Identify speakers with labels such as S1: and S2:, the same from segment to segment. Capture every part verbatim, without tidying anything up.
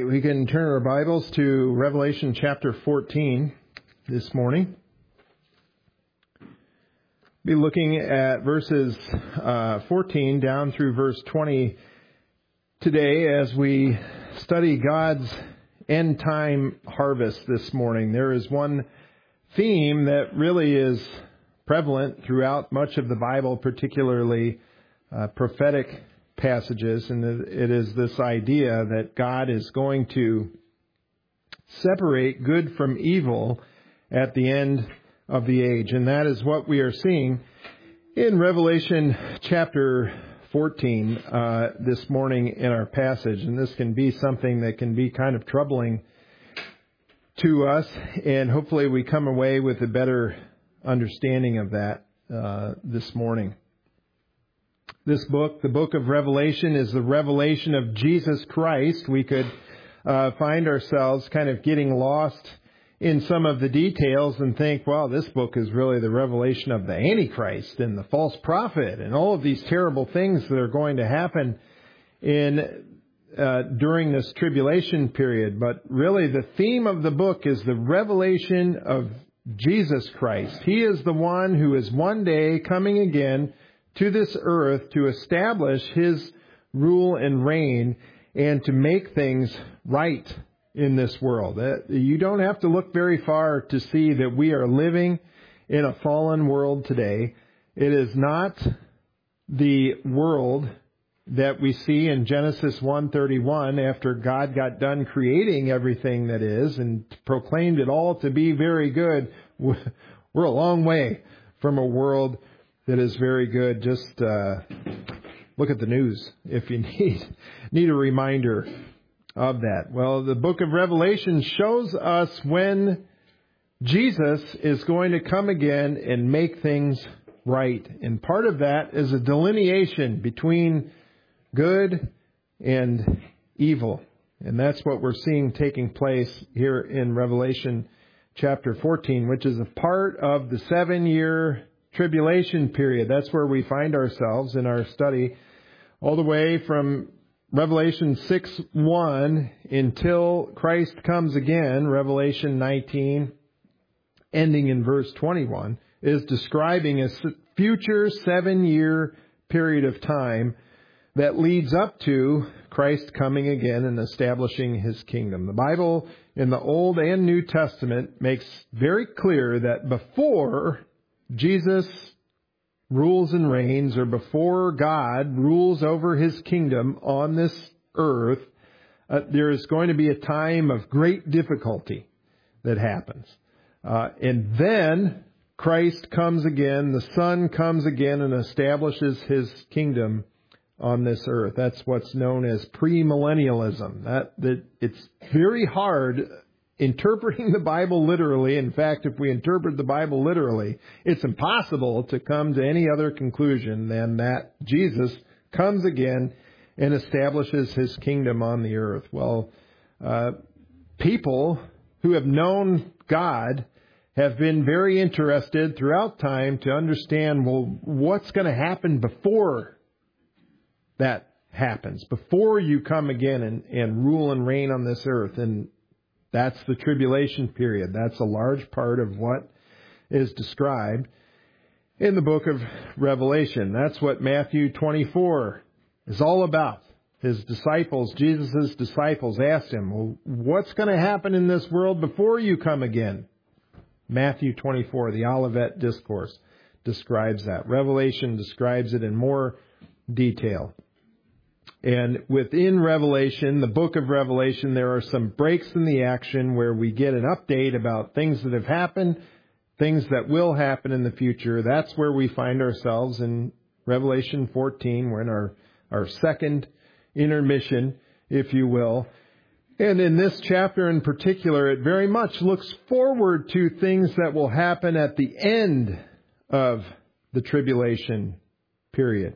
S1: we can turn our Bibles to Revelation chapter fourteen this morning. Be looking at verses uh, fourteen down through verse twenty today as we study God's end time harvest this morning. There is one theme that really is prevalent throughout much of the Bible, particularly uh, prophetic passages, and it is this idea that God is going to separate good from evil at the end of the age. And that is what we are seeing in Revelation chapter fourteen uh, this morning in our passage. And this can be something that can be kind of troubling to us, and hopefully we come away with a better understanding of that uh, this morning. This book, the book of Revelation, is the revelation of Jesus Christ. We could uh, find ourselves kind of getting lost in some of the details and think, well, this book is really the revelation of the Antichrist and the false prophet and all of these terrible things that are going to happen in uh, during this tribulation period. But really the theme of the book is the revelation of Jesus Christ. He is the one who is one day coming again to this earth to establish His rule and reign and to make things right in this world. You don't have to look very far to see that we are living in a fallen world today. It is not the world that we see in Genesis one thirty-one after God got done creating everything that is and proclaimed it all to be very good. We're a long way from a world that is very good. Just uh, look at the news if you need need a reminder of that. Well, the book of Revelation shows us when Jesus is going to come again and make things right. And part of that is a delineation between good and evil. And that's what we're seeing taking place here in Revelation chapter fourteen, which is a part of the seven-year tribulation period. That's where we find ourselves in our study, all the way from Revelation six one until Christ comes again. Revelation nineteen, ending in verse twenty-one, is describing a future seven-year period of time that leads up to Christ coming again and establishing His kingdom. The Bible in the Old and New Testament makes very clear that before Jesus rules and reigns, or before God rules over His kingdom on this earth, uh, there is going to be a time of great difficulty that happens. Uh, and then Christ comes again, the Son comes again and establishes His kingdom on this earth. That's what's known as premillennialism. That, that it's very hard interpreting the Bible literally. In fact, if we interpret the Bible literally, it's impossible to come to any other conclusion than that Jesus comes again and establishes His kingdom on the earth. Well, uh, people who have known God have been very interested throughout time to understand, well, what's going to happen before that happens, before you come again and, and rule and reign on this earth. And that's the tribulation period. That's a large part of what is described in the book of Revelation. That's what Matthew twenty-four is all about. His disciples, Jesus' disciples, asked Him, well, what's going to happen in this world before you come again? Matthew twenty-four, the Olivet Discourse, describes that. Revelation describes it in more detail. And within Revelation, the book of Revelation, there are some breaks in the action where we get an update about things that have happened, things that will happen in the future. That's where we find ourselves in Revelation fourteen. We're in our, our second intermission, if you will. And in this chapter in particular, it very much looks forward to things that will happen at the end of the tribulation period.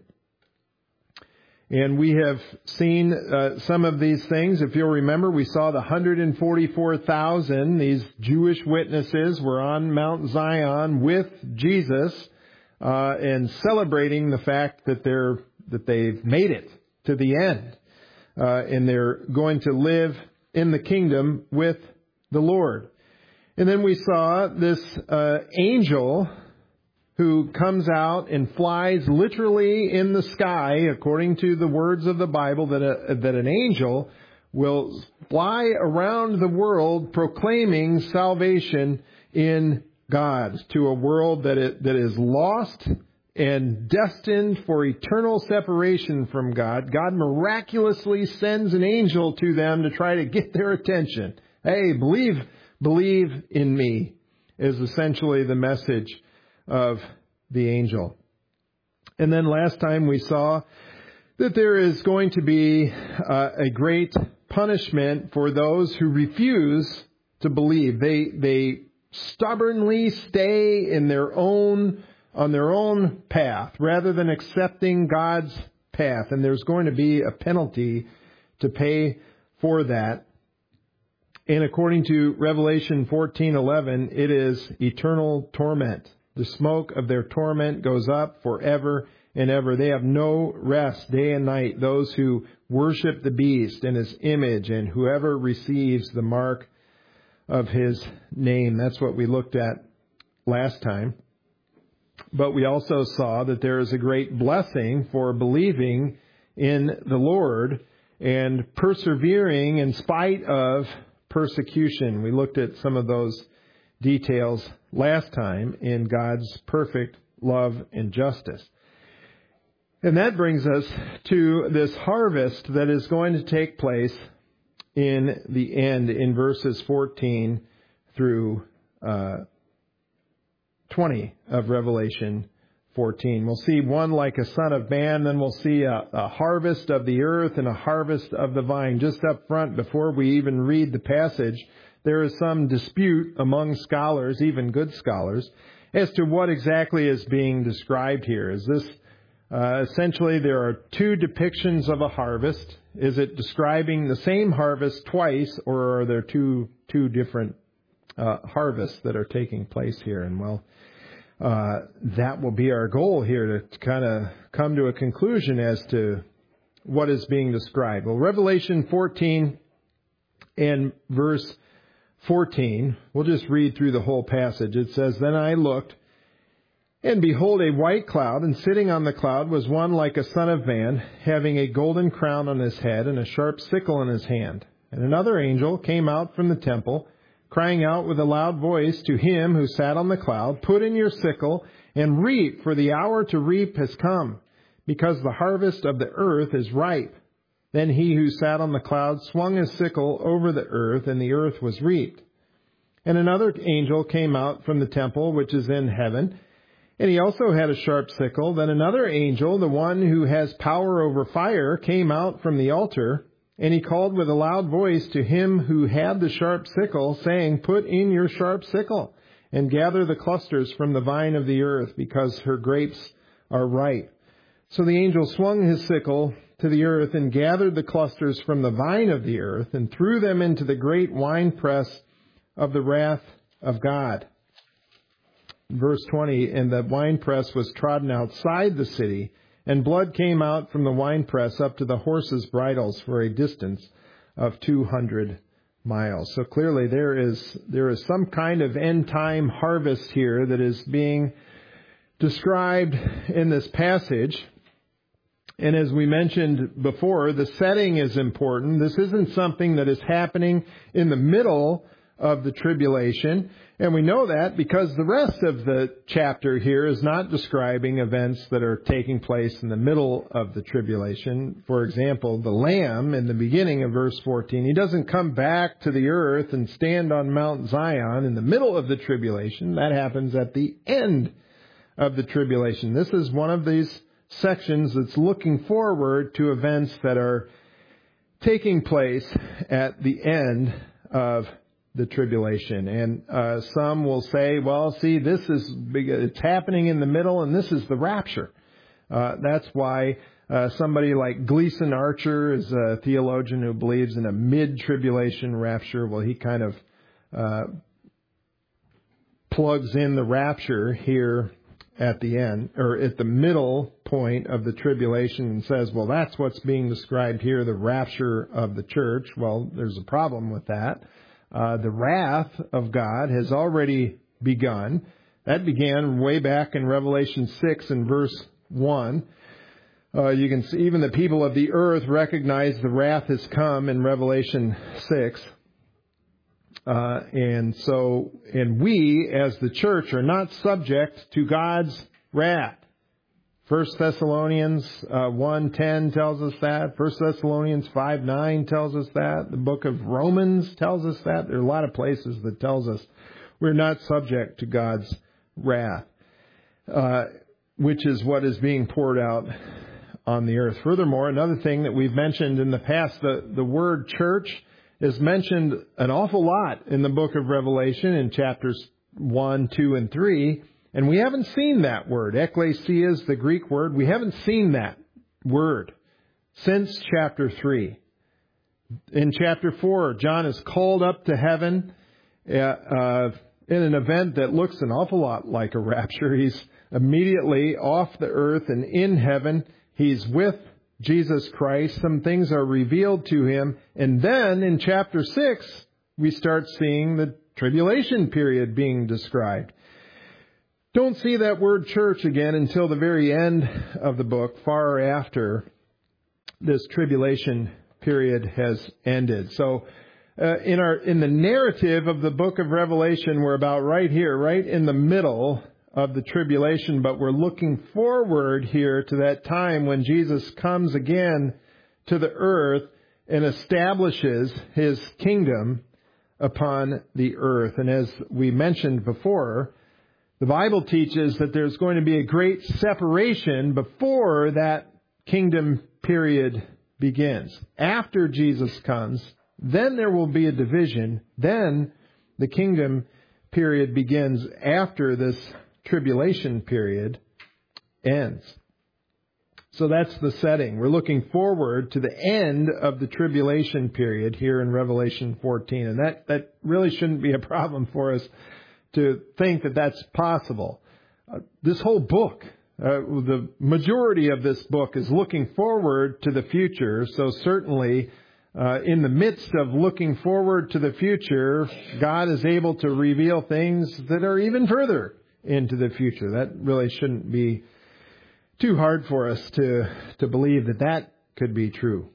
S1: And we have seen uh, some of these things. If you'll remember, we saw the one hundred forty-four thousand. These Jewish witnesses were on Mount Zion with Jesus uh, and celebrating the fact that they're that they've made it to the end. Uh, and they're going to live in the kingdom with the Lord. And then we saw this uh, angel who comes out and flies literally in the sky, according to the words of the Bible, that a, that an angel will fly around the world proclaiming salvation in God to a world that it, that is lost and destined for eternal separation from God. God miraculously sends an angel to them to try to get their attention. Hey, believe, believe in me, is essentially the message of the angel. And then last time we saw that there is going to be uh, a great punishment for those who refuse to believe. They they stubbornly stay in their own on their own path rather than accepting God's path. And there's going to be a penalty to pay for that. And according to Revelation fourteen eleven, it is eternal torment. The smoke of their torment goes up forever and ever. They have no rest day and night, those who worship the beast and his image and whoever receives the mark of his name. That's what we looked at last time. But we also saw that there is a great blessing for believing in the Lord and persevering in spite of persecution. We looked at some of those details last time in God's perfect love and justice. And that brings us to this harvest that is going to take place in the end in verses fourteen through uh, twenty of Revelation fourteen. We'll see one like a son of man, then we'll see a, a harvest of the earth and a harvest of the vine. Just up front, before we even read the passage, there is some dispute among scholars, even good scholars, as to what exactly is being described here. Is this uh, essentially there are two depictions of a harvest? Is it describing the same harvest twice, or are there two two different uh, harvests that are taking place here? And well, uh, that will be our goal here, to kind of come to a conclusion as to what is being described. Well, Revelation fourteen and verse fourteen, we'll just read through the whole passage. It says, "Then I looked, and behold, a white cloud, and sitting on the cloud was one like a son of man, having a golden crown on his head and a sharp sickle in his hand. And another angel came out from the temple, crying out with a loud voice to him who sat on the cloud, 'Put in your sickle and reap, for the hour to reap has come, because the harvest of the earth is ripe.' Then he who sat on the cloud swung his sickle over the earth, and the earth was reaped. And another angel came out from the temple which is in heaven, and he also had a sharp sickle. Then another angel, the one who has power over fire, came out from the altar, and he called with a loud voice to him who had the sharp sickle, saying, 'Put in your sharp sickle, and gather the clusters from the vine of the earth, because her grapes are ripe.' So the angel swung his sickle to the earth and gathered the clusters from the vine of the earth and threw them into the great winepress of the wrath of God." Verse twenty, "And the winepress was trodden outside the city, and blood came out from the winepress up to the horses' bridles for a distance of two hundred miles." So clearly there is there is some kind of end time harvest here that is being described in this passage. And as we mentioned before, the setting is important. This isn't something that is happening in the middle of the tribulation. And we know that because the rest of the chapter here is not describing events that are taking place in the middle of the tribulation. For example, the Lamb in the beginning of verse fourteen, he doesn't come back to the earth and stand on Mount Zion in the middle of the tribulation. That happens at the end of the tribulation. This is one of these sections that's looking forward to events that are taking place at the end of the tribulation. And uh, some will say, well, see, this is, it's happening in the middle, and this is the rapture. Uh, that's why uh, somebody like Gleason Archer is a theologian who believes in a mid-tribulation rapture. Well, he kind of uh, plugs in the rapture here at the end, or at the middle point of the tribulation and says, well, that's what's being described here, the rapture of the church. Well, there's a problem with that. Uh, the wrath of God has already begun. That began way back in Revelation six and verse one. Uh, you can see even the people of the earth recognize the wrath has come in Revelation six. Uh, and so, and we as the church are not subject to God's wrath. First Thessalonians uh, one ten tells us that. First Thessalonians five nine tells us that. The book of Romans tells us that. There are a lot of places that tells us we're not subject to God's wrath, uh, which is what is being poured out on the earth. Furthermore, another thing that we've mentioned in the past, the, the word church is mentioned an awful lot in the book of Revelation in chapters one, two, and three. And we haven't seen that word. Ekklesia is the Greek word. We haven't seen that word since chapter three. In chapter four, John is called up to heaven uh, uh, in an event that looks an awful lot like a rapture. He's immediately off the earth and in heaven. He's with Jesus Christ. Some things are revealed to him. And then in chapter six, we start seeing the tribulation period being described. Don't see that word church again until the very end of the book, far after this tribulation period has ended. So uh, in our in the narrative of the book of Revelation, we're about right here, right in the middle of the tribulation, but we're looking forward here to that time when Jesus comes again to the earth and establishes his kingdom upon the earth. And as we mentioned before, the Bible teaches that there's going to be a great separation before that kingdom period begins. After Jesus comes, then there will be a division. Then the kingdom period begins after this tribulation period ends. So that's the setting. We're looking forward to the end of the tribulation period here in Revelation fourteen. And that, that really shouldn't be a problem for us to think that that's possible. Uh, this whole book, uh, the majority of this book is looking forward to the future. So certainly uh, in the midst of looking forward to the future, God is able to reveal things that are even further into the future. That really shouldn't be too hard for us to, to believe that that could be true.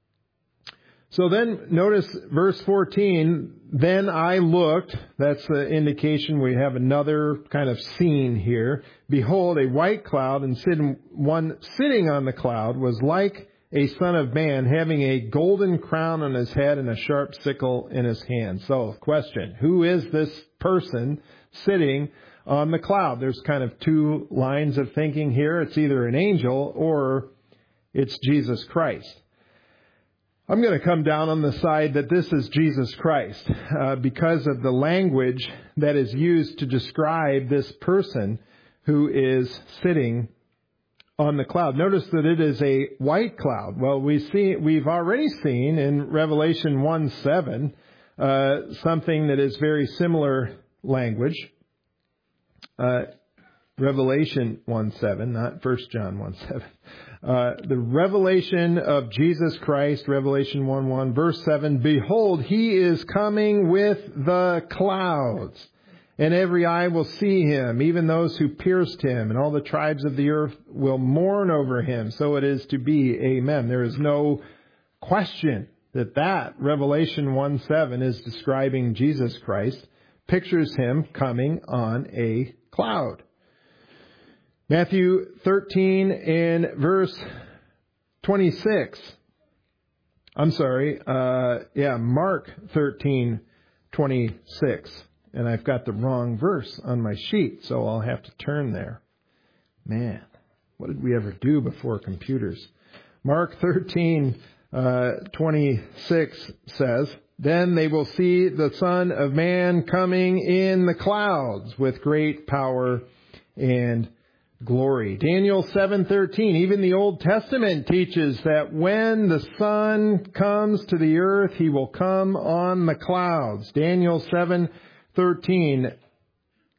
S1: So then notice verse fourteen, then I looked, that's the indication we have another kind of scene here. Behold, a white cloud, and sitting, one sitting on the cloud was like a son of man, having a golden crown on his head and a sharp sickle in his hand. So, question, who is this person sitting on the cloud? There's kind of two lines of thinking here. It's either an angel or it's Jesus Christ. I'm going to come down on the side that this is Jesus Christ uh, because of the language that is used to describe this person who is sitting on the cloud. Notice that it is a white cloud. Well, we see, we've already seen in Revelation one seven uh, something that is very similar language. Uh, Revelation one seven, not First John one seven. Uh, the revelation of Jesus Christ, Revelation one one, verse seven, behold, he is coming with the clouds, and every eye will see him, even those who pierced him, and all the tribes of the earth will mourn over him. So it is to be. Amen. There is no question that that Revelation one seven is describing Jesus Christ, pictures him coming on a cloud. Matthew thirteen and verse twenty-six. I'm sorry. Uh, yeah, Mark thirteen, twenty-six. And I've got the wrong verse on my sheet, so I'll have to turn there. Man, what did we ever do before computers? Mark thirteen, uh, twenty-six says, then they will see the Son of Man coming in the clouds with great power and glory. Daniel seven thirteen, even the Old Testament teaches that when the Son comes to the earth, he will come on the clouds. Daniel seven thirteen,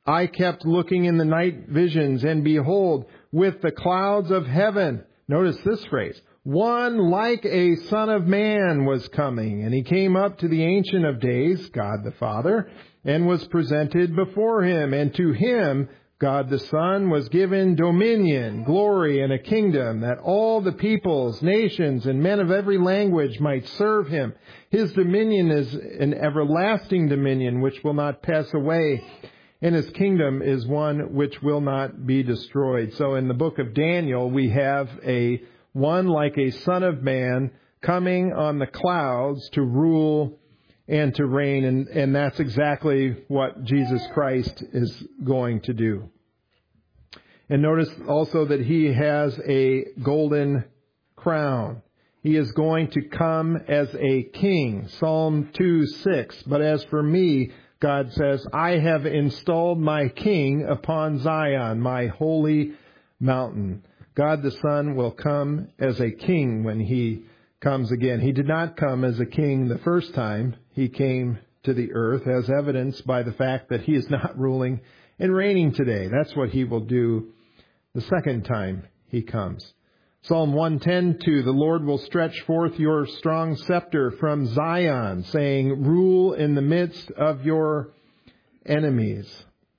S1: I kept looking in the night visions, and behold, with the clouds of heaven, notice this phrase, one like a Son of Man was coming, and he came up to the Ancient of Days, God the Father, and was presented before him, and to him, God the Son, was given dominion, glory, and a kingdom, that all the peoples, nations, and men of every language might serve him. His dominion is an everlasting dominion which will not pass away, and his kingdom is one which will not be destroyed. So in the book of Daniel, we have a one like a Son of Man coming on the clouds to rule and to reign. And, and that's exactly what Jesus Christ is going to do. And notice also that he has a golden crown. He is going to come as a king. Psalm two six. But as for me, God says, I have installed my king upon Zion, my holy mountain. God the Son will come as a king when he comes again. He did not come as a king the first time he came to the earth, as evidenced by the fact that he is not ruling and reigning today. That's what he will do the second time he comes. Psalm one ten two, the Lord will stretch forth your strong scepter from Zion, saying, rule in the midst of your enemies.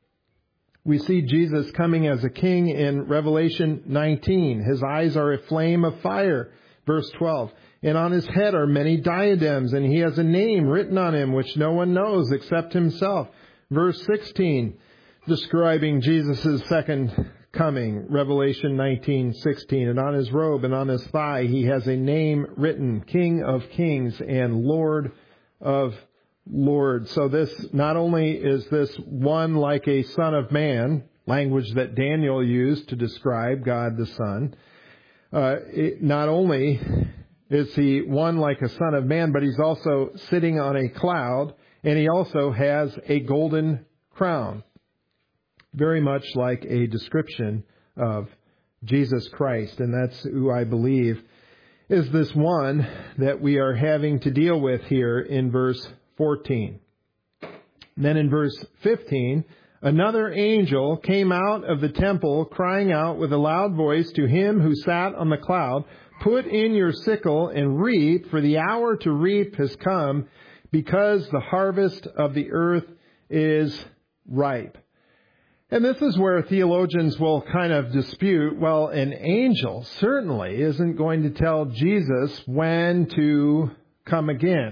S1: We see Jesus coming as a king in Revelation nineteen. His eyes are a flame of fire. Verse twelve. And on his head are many diadems, and he has a name written on him which no one knows except himself. Verse sixteen, describing Jesus' second coming. Revelation nineteen sixteen. And on his robe and on his thigh he has a name written, King of Kings and Lord of Lord. So this, not only is this one like a Son of Man, language that Daniel used to describe God the Son, uh, it, not only is he one like a Son of Man, but he's also sitting on a cloud, and he also has a golden crown. Very much like a description of Jesus Christ. And that's who I believe is this one that we are having to deal with here in verse fourteen. Then in verse fifteen, another angel came out of the temple, crying out with a loud voice to him who sat on the cloud, put in your sickle and reap, for the hour to reap has come, because the harvest of the earth is ripe. And this is where theologians will kind of dispute, well, an angel certainly isn't going to tell Jesus when to come again.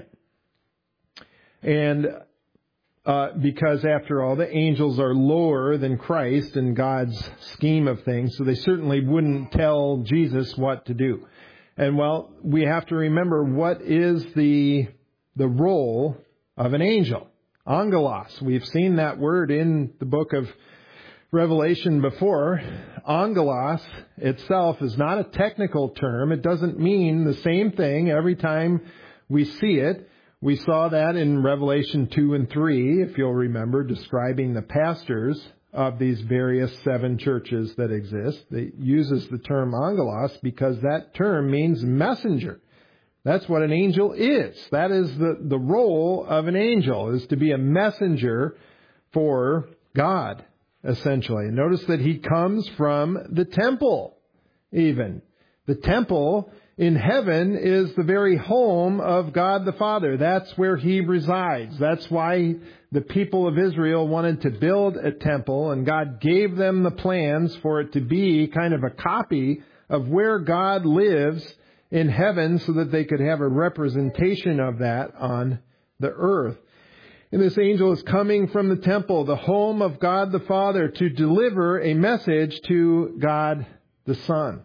S1: And uh, because, after all, the angels are lower than Christ in God's scheme of things, so they certainly wouldn't tell Jesus what to do. And, well, we have to remember, what is the the role of an angel? Angelos. We've seen that word in the book of Revelation before. Angelos itself is not a technical term. It doesn't mean the same thing every time we see it. We saw that in Revelation two and three, if you'll remember, describing the pastors of these various seven churches that exist. It uses the term angelos because that term means messenger. That's what an angel is. That is the, the role of an angel, is to be a messenger for God, essentially. And notice that he comes from the temple, even. The temple in heaven is the very home of God the Father. That's where he resides. That's why the people of Israel wanted to build a temple, and God gave them the plans for it to be kind of a copy of where God lives in heaven, so that they could have a representation of that on the earth. And this angel is coming from the temple, the home of God the Father, to deliver a message to God the Son.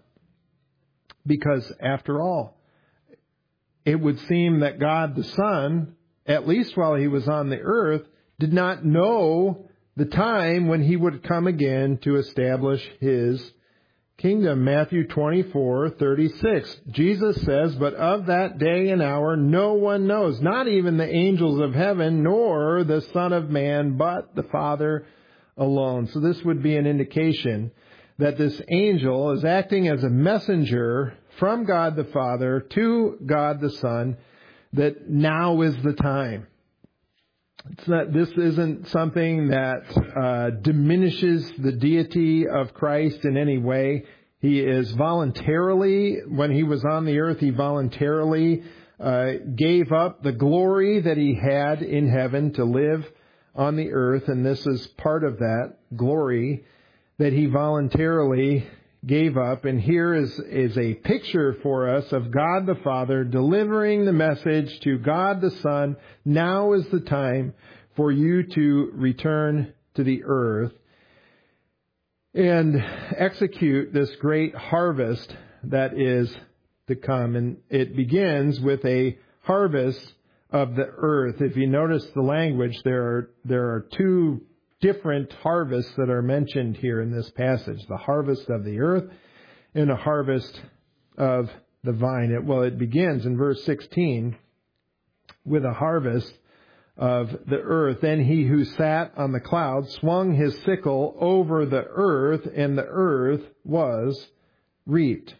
S1: Because, after all, it would seem that God the Son, at least while he was on the earth, did not know the time when he would come again to establish his kingdom. Matthew twenty-four thirty-six. Jesus says, but of that day and hour no one knows, not even the angels of heaven, nor the Son of Man, but the Father alone. So this would be an indication that this angel is acting as a messenger from God the Father to God the Son, that now is the time. It's not, this isn't something that uh, diminishes the deity of Christ in any way. He is voluntarily, when he was on the earth, he voluntarily uh, gave up the glory that he had in heaven to live on the earth, and this is part of that glory that he voluntarily gave up. And here is, is a picture for us of God the Father delivering the message to God the Son. Now is the time for you to return to the earth and execute this great harvest that is to come. And it begins with a harvest of the earth. If you notice the language, there are, there are two different harvests that are mentioned here in this passage. The harvest of the earth and a harvest of the vine. It, well, it begins in verse sixteen with a harvest of the earth. Then he who sat on the cloud swung his sickle over the earth, and the earth was reaped.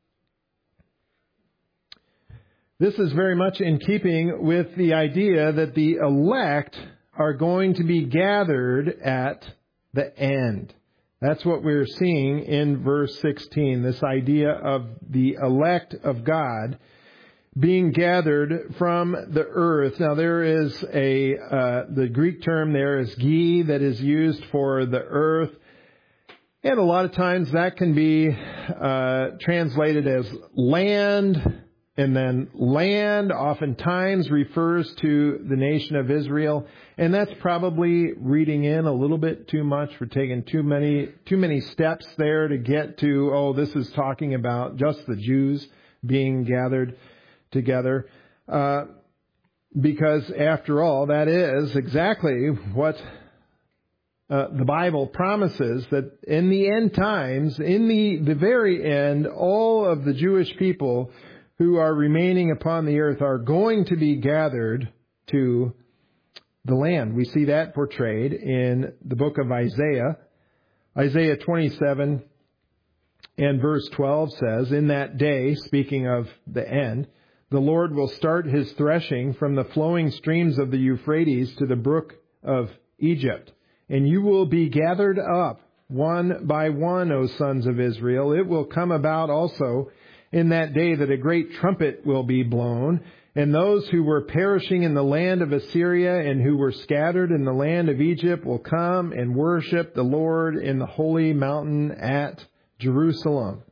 S1: This is very much in keeping with the idea that the elect are going to be gathered at the end. That's what we're seeing in verse sixteen, this idea of the elect of God being gathered from the earth. Now there is a, uh, the Greek term there is gi that is used for the earth. And a lot of times that can be uh, translated as land. And then land oftentimes refers to the nation of Israel. And that's probably reading in a little bit too much. We're taking too many, too many steps there to get to, oh, this is talking about just the Jews being gathered together. Uh, because after all, that is exactly what uh, the Bible promises, that in the end times, in the, the very end, all of the Jewish people who are remaining upon the earth are going to be gathered to the land. We see that portrayed in the book of Isaiah. Isaiah twenty-seven and verse twelve says, "In that day," speaking of the end, "the Lord will start his threshing from the flowing streams of the Euphrates to the brook of Egypt. And you will be gathered up one by one, O sons of Israel. It will come about also in that day that a great trumpet will be blown, and those who were perishing in the land of Assyria and who were scattered in the land of Egypt will come and worship the Lord in the holy mountain at Jerusalem."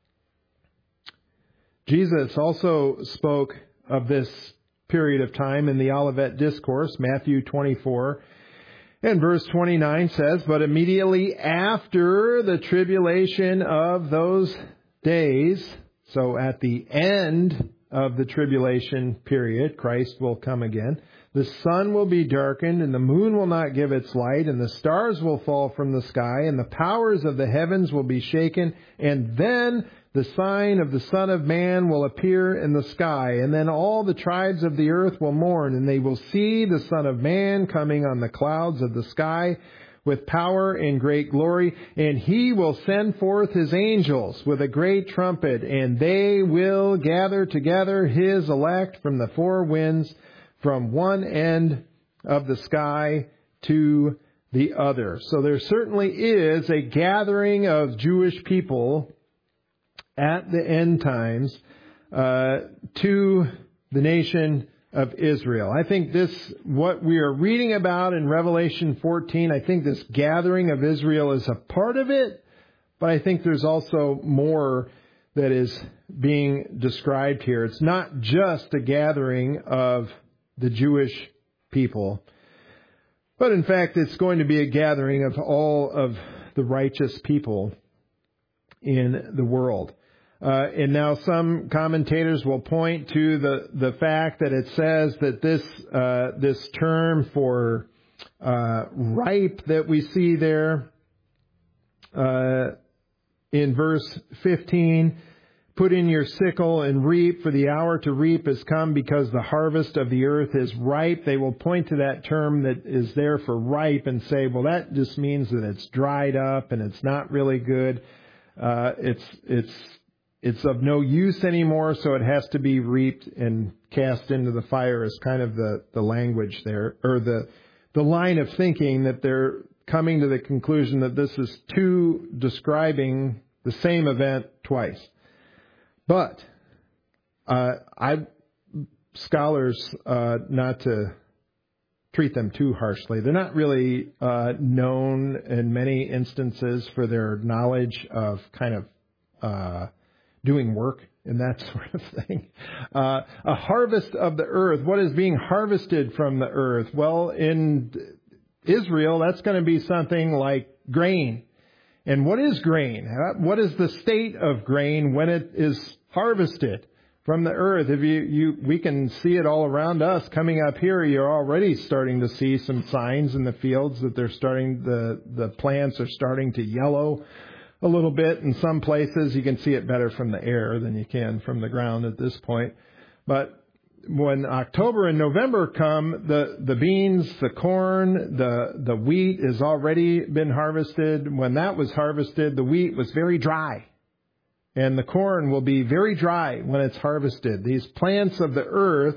S1: Jesus also spoke of this period of time in the Olivet Discourse. Matthew twenty-four and verse twenty-nine says, "But immediately after the tribulation of those days," so at the end of the tribulation period, Christ will come again, "the sun will be darkened, and the moon will not give its light, and the stars will fall from the sky, and the powers of the heavens will be shaken, and then the sign of the Son of Man will appear in the sky, and then all the tribes of the earth will mourn, and they will see the Son of Man coming on the clouds of the sky with power and great glory, and he will send forth his angels with a great trumpet, and they will gather together his elect from the four winds, from one end of the sky to the other." So there certainly is a gathering of Jewish people at the end times uh, to the nation of Israel. I think this, what we are reading about in Revelation fourteen, I think this gathering of Israel is a part of it, but I think there's also more that is being described here. It's not just a gathering of the Jewish people, but in fact it's going to be a gathering of all of the righteous people in the world. Uh, and now some commentators will point to the, the fact that it says that this uh, this term for uh, ripe that we see there uh, in verse fifteen, "Put in your sickle and reap, for the hour to reap has come, because the harvest of the earth is ripe." They will point to that term that is there for ripe and say, well, that just means that it's dried up and it's not really good. Uh, it's it's it's of no use anymore, so it has to be reaped and cast into the fire is kind of the, the language there, or the the line of thinking that they're coming to the conclusion that this is two describing the same event twice. But uh, I scholars, uh, not to treat them too harshly, they're not really uh, known in many instances for their knowledge of kind of uh, doing work and that sort of thing. Uh, a harvest of the earth. What is being harvested from the earth? Well, in Israel, that's going to be something like grain. And what is grain? What is the state of grain when it is harvested from the earth? If you, you, we can see it all around us. Coming up here, you're already starting to see some signs in the fields that they're starting, the, the plants are starting to yellow a little bit. In some places, you can see it better from the air than you can from the ground at this point. But when October and November come, the, the beans, the corn, the, the wheat has already been harvested. When that was harvested, the wheat was very dry. And the corn will be very dry when it's harvested. These plants of the earth,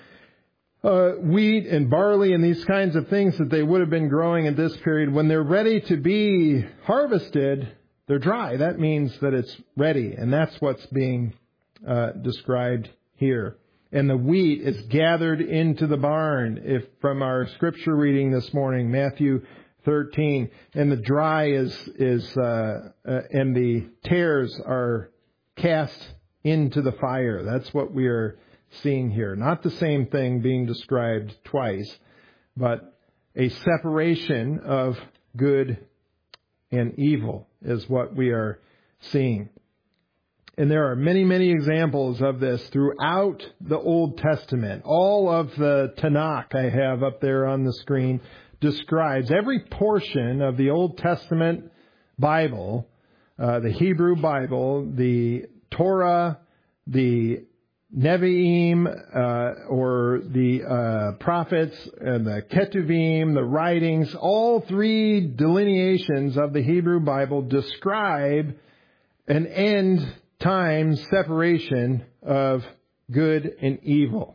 S1: uh, wheat and barley and these kinds of things that they would have been growing at this period, when they're ready to be harvested, they're dry. That means that it's ready. And that's what's being uh, described here. And the wheat is gathered into the barn. If from our scripture reading this morning, Matthew thirteen, and the dry is is uh, uh, and the tares are cast into the fire. That's what we are seeing here. Not the same thing being described twice, but a separation of good and evil is what we are seeing. And there are many, many examples of this throughout the Old Testament. All of the Tanakh I have up there on the screen describes every portion of the Old Testament Bible, uh, the Hebrew Bible, the Torah, the Nevi'im, uh, or the uh, prophets, and the Ketuvim, the writings. All three delineations of the Hebrew Bible describe an end time separation of good and evil.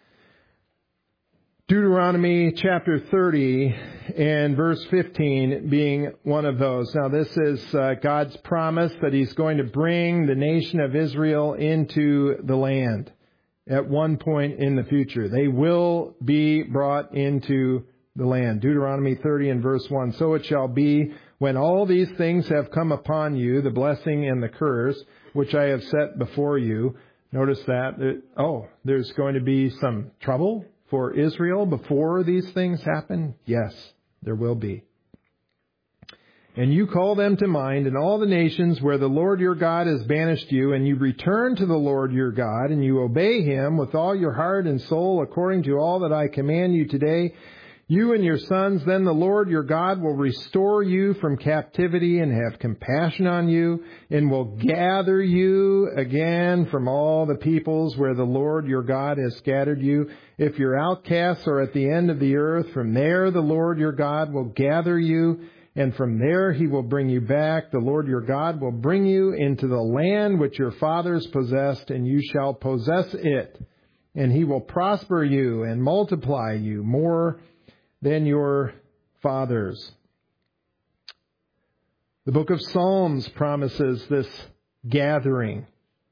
S1: Deuteronomy chapter thirty and verse fifteen being one of those. Now this is uh, God's promise that He's going to bring the nation of Israel into the land at one point in the future. They will be brought into the land. Deuteronomy thirty and verse one. So it shall be when all these things have come upon you, the blessing and the curse, which I have set before you. Notice that, oh, there's going to be some trouble for Israel before these things happen? Yes, there will be. And you call them to mind in all the nations where the Lord your God has banished you, and you return to the Lord your God, and you obey Him with all your heart and soul according to all that I command you today, you and your sons, then the Lord your God will restore you from captivity and have compassion on you, and will gather you again from all the peoples where the Lord your God has scattered you. If your outcasts are at the end of the earth, from there the Lord your God will gather you, and from there He will bring you back. The Lord your God will bring you into the land which your fathers possessed, and you shall possess it. And He will prosper you and multiply you more than your fathers. The book of Psalms promises this gathering.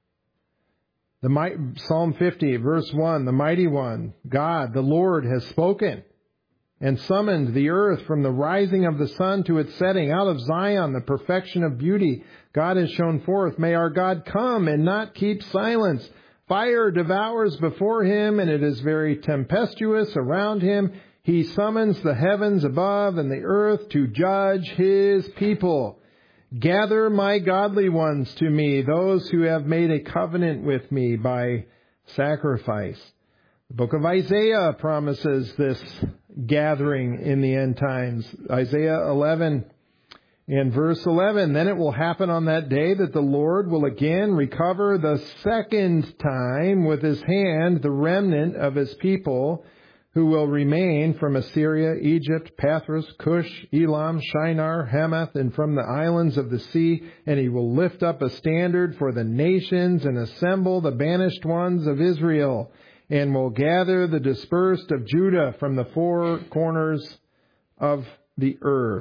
S1: The Psalm fifty, verse one, the mighty one, God, the Lord, has spoken and summoned the earth from the rising of the sun to its setting. Out of Zion, the perfection of beauty, God has shown forth. May our God come and not keep silence. Fire devours before Him, and it is very tempestuous around Him. He summons the heavens above and the earth to judge His people. Gather my godly ones to me, those who have made a covenant with me by sacrifice. The book of Isaiah promises this gathering in the end times. Isaiah eleven and verse eleven, then it will happen on that day that the Lord will again recover the second time with His hand the remnant of His people, who will remain from Assyria, Egypt, Pathros, Cush, Elam, Shinar, Hamath, and from the islands of the sea. And he will lift up a standard for the nations and assemble the banished ones of Israel, and will gather the dispersed of Judah from the four corners of the earth.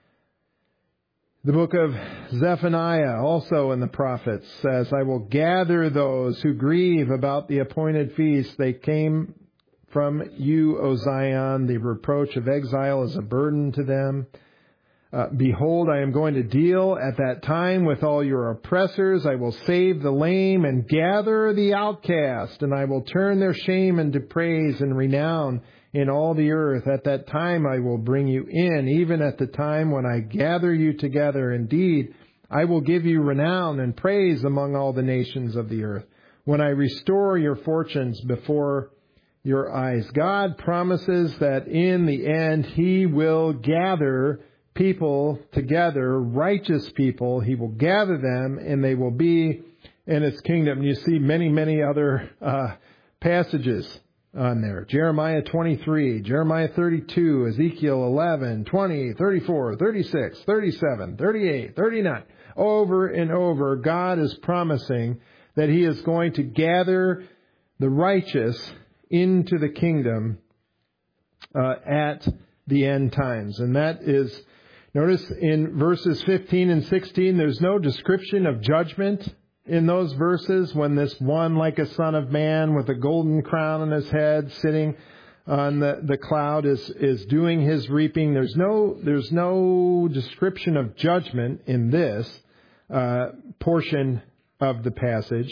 S1: The book of Zephaniah, also in the prophets, says, I will gather those who grieve about the appointed feast. They came from you, O Zion. The reproach of exile is a burden to them. Uh, Behold, I am going to deal at that time with all your oppressors. I will save the lame and gather the outcast, and I will turn their shame into praise and renown in all the earth. At that time I will bring you in, even at the time when I gather you together. Indeed, I will give you renown and praise among all the nations of the earth, when I restore your fortunes before your eyes. God promises that in the end He will gather people together, righteous people. He will gather them, and they will be in His kingdom. You see many, many other uh, passages on there. Jeremiah twenty-three, Jeremiah thirty-two, Ezekiel eleven, twenty, thirty-four, thirty-six, thirty-seven, thirty-eight, thirty-nine. Over and over, God is promising that He is going to gather the righteous into the kingdom uh, at the end times. And that is, notice in verses fifteen and sixteen, there's no description of judgment in those verses, when this one like a son of man with a golden crown on his head sitting on the, the cloud is, is doing his reaping. There's no, there's no description of judgment in this uh, portion of the passage.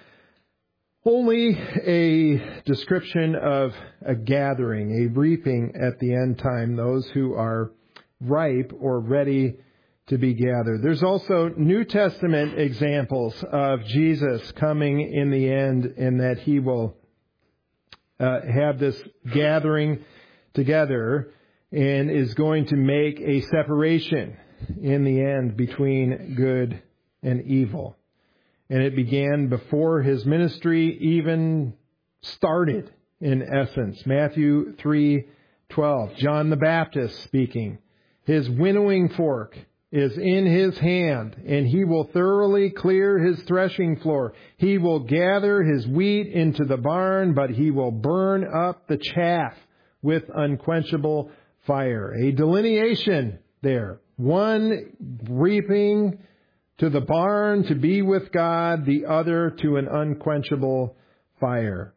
S1: Only a description of a gathering, a reaping at the end time, those who are ripe or ready to be gathered. There's also New Testament examples of Jesus coming in the end, and that He will uh, have this gathering together and is going to make a separation in the end between good and evil. And it began before His ministry even started, in essence. Matthew three twelve, John the Baptist speaking. His winnowing fork is in His hand, and He will thoroughly clear His threshing floor. He will gather His wheat into the barn, but He will burn up the chaff with unquenchable fire. A delineation there. One reaping to the barn to be with God, the other to an unquenchable fire.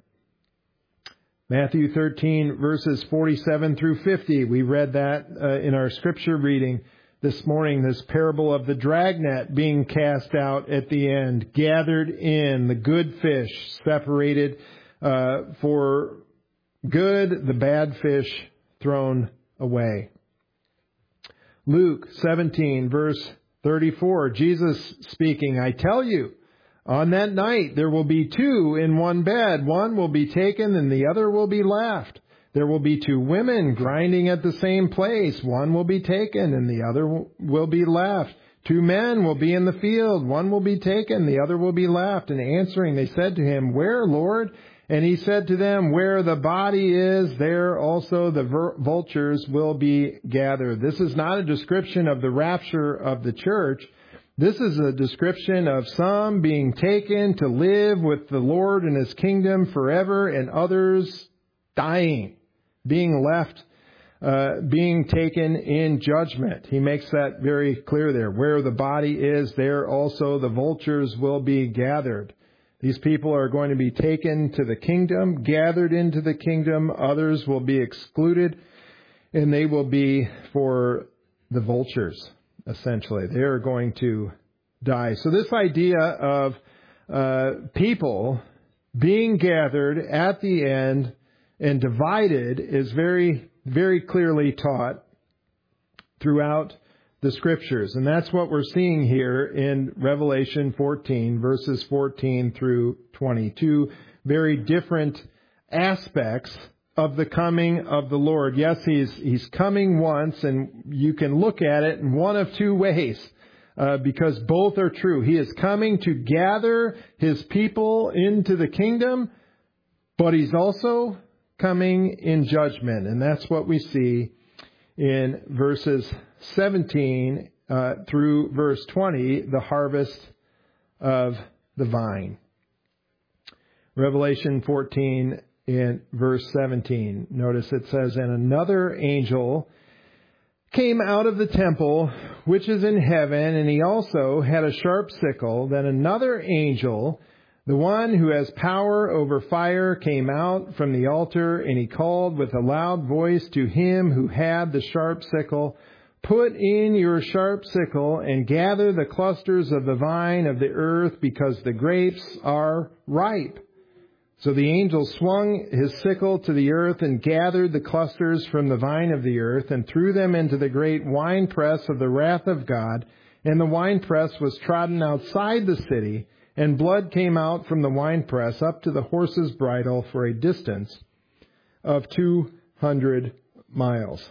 S1: Matthew thirteen, verses forty-seven through fifty. We read that uh, in our scripture reading this morning. This parable of the dragnet being cast out at the end, gathered in, the good fish separated uh, for good, the bad fish thrown away. Luke seventeen, verse thirty-four, Jesus speaking, I tell you, on that night there will be two in one bed. One will be taken and the other will be left. There will be two women grinding at the same place. One will be taken and the other will be left. Two men will be in the field. One will be taken, the other will be left. And answering, they said to Him, Where, Lord? And He said to them, Where the body is, there also the vultures will be gathered. This is not a description of the rapture of the church. This is a description of some being taken to live with the Lord in His kingdom forever, and others dying, being left, uh, being taken in judgment. He makes that very clear there. Where the body is, there also the vultures will be gathered. These people are going to be taken to the kingdom, gathered into the kingdom. Others will be excluded, and they will be for the vultures, essentially. They are going to die. So this idea of uh, people being gathered at the end and divided is very, very clearly taught throughout the Scriptures. And that's what we're seeing here in Revelation fourteen, verses fourteen through twenty-two. Very different aspects of the coming of the Lord. Yes, He's He's coming once, and you can look at it in one of two ways, uh, because both are true. He is coming to gather His people into the kingdom, but He's also coming in judgment. And that's what we see in verses seventeen uh, through verse twenty, the harvest of the vine. Revelation fourteen in verse seventeen. Notice it says, "And another angel came out of the temple which is in heaven, and he also had a sharp sickle. Then another angel, the one who has power over fire, came out from the altar, and he called with a loud voice to him who had the sharp sickle, 'Put in your sharp sickle and gather the clusters of the vine of the earth, because the grapes are ripe.' So the angel swung his sickle to the earth and gathered the clusters from the vine of the earth and threw them into the great winepress of the wrath of God. And the winepress was trodden outside the city, and blood came out from the winepress up to the horse's bridle for a distance of two hundred miles.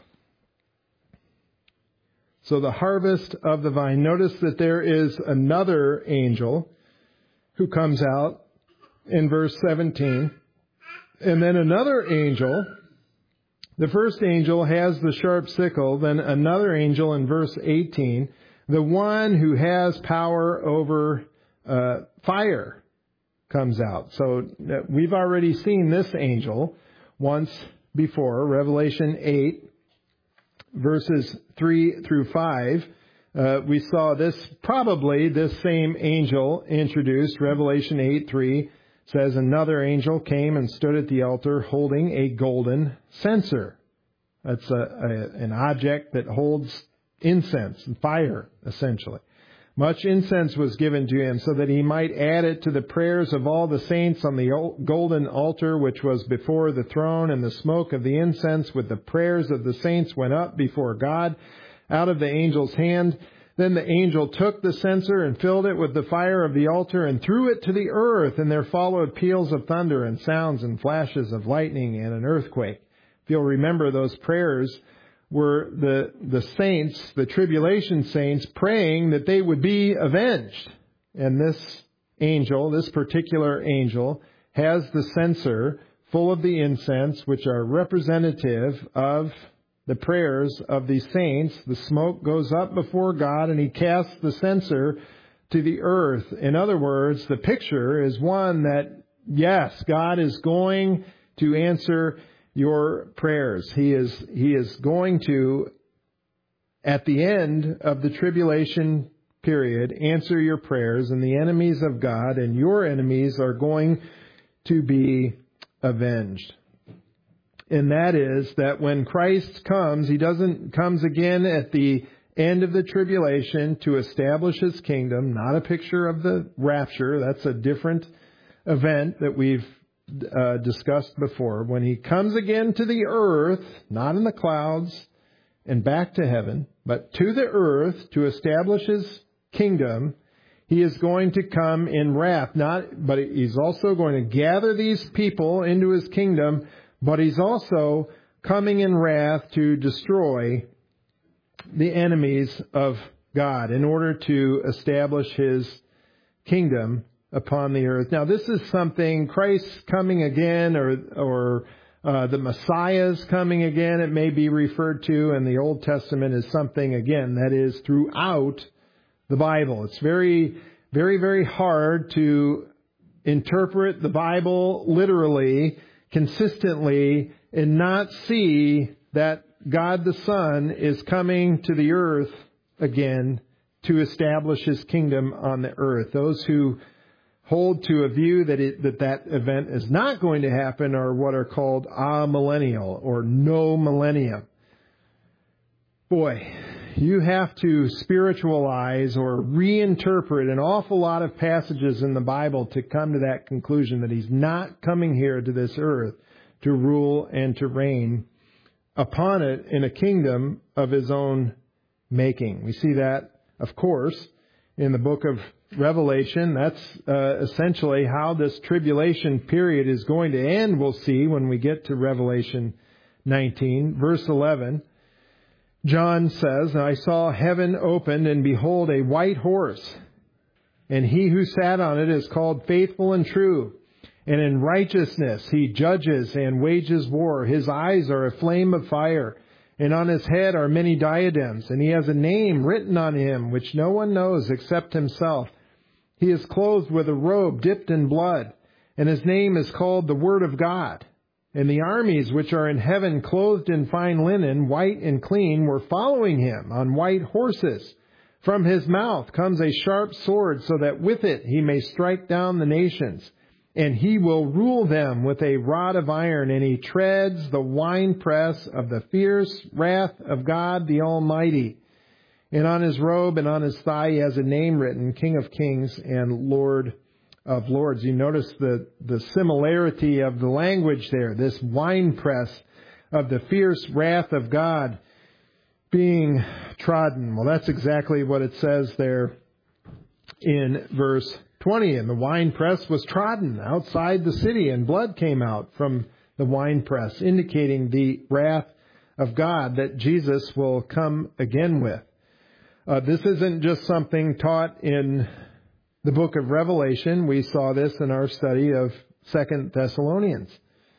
S1: So the harvest of the vine. Notice that there is another angel who comes out in verse seventeen. And then another angel. The first angel has the sharp sickle. Then another angel in verse eighteen. The one who has power over uh, fire comes out. So we've already seen this angel once before. Revelation eight, verses three through five. Uh, we saw this, probably this same angel introduced. Revelation eight three says, "Another angel came and stood at the altar holding a golden censer." That's a, a, an object that holds incense and fire, essentially. "Much incense was given to him so that he might add it to the prayers of all the saints on the golden altar which was before the throne, and the smoke of the incense with the prayers of the saints went up before God out of the angel's hand. Then the angel took the censer and filled it with the fire of the altar and threw it to the earth, and there followed peals of thunder and sounds and flashes of lightning and an earthquake." If you'll remember, those prayers were the, the saints, the tribulation saints, praying that they would be avenged. And this angel, this particular angel, has the censer full of the incense, which are representative of the prayers of the saints. The smoke goes up before God, and he casts the censer to the earth. In other words, the picture is one that, yes, God is going to answer your prayers. He is, he is going to, at the end of the tribulation period, answer your prayers, and the enemies of God and your enemies are going to be avenged. And that is that when Christ comes, he doesn't comes again at the end of the tribulation to establish his kingdom, not a picture of the rapture. That's a different event that we've uh, discussed before. When he comes again to the earth, not in the clouds and back to heaven, but to the earth to establish his kingdom, he is going to come in wrath. Not, but he's also going to gather these people into his kingdom, but he's also coming in wrath to destroy the enemies of God in order to establish his kingdom upon the earth. Now, this is something, Christ's coming again, or or uh, the Messiah's coming again, it may be referred to in the Old Testament as something, again, that is throughout the Bible. It's very, very, very hard to interpret the Bible literally, consistently, and not see that God the Son is coming to the earth again to establish his kingdom on the earth. Those who hold to a view that it, that, that event is not going to happen are what are called amillennial or no millennium. Boy, you have to spiritualize or reinterpret an awful lot of passages in the Bible to come to that conclusion that he's not coming here to this earth to rule and to reign upon it in a kingdom of his own making. We see that, of course, in the book of Revelation. That's uh, essentially how this tribulation period is going to end, we'll see when we get to Revelation nineteen. Verse eleven, John says, "I saw heaven opened, and behold, a white horse, and he who sat on it is called Faithful and True, And in righteousness he judges and wages war. His eyes are a flame of fire, and on his head are many diadems. And he has a name written on him which no one knows except himself. He is clothed with a robe dipped in blood, and his name is called the Word of God. And the armies which are in heaven, clothed in fine linen, white and clean, were following him on white horses. From his mouth comes a sharp sword, so that with it he may strike down the nations. And he will rule them with a rod of iron, and he treads the winepress of the fierce wrath of God the Almighty. And on his robe and on his thigh he has a name written, King of Kings and Lord of Lords. You notice the, the similarity of the language there, this winepress of the fierce wrath of God being trodden. Well, that's exactly what it says there in verse twenty. And the winepress was trodden outside the city, and blood came out from the winepress, indicating the wrath of God that Jesus will come again with. Uh, this isn't just something taught in the book of Revelation. We saw this in our study of Second Thessalonians.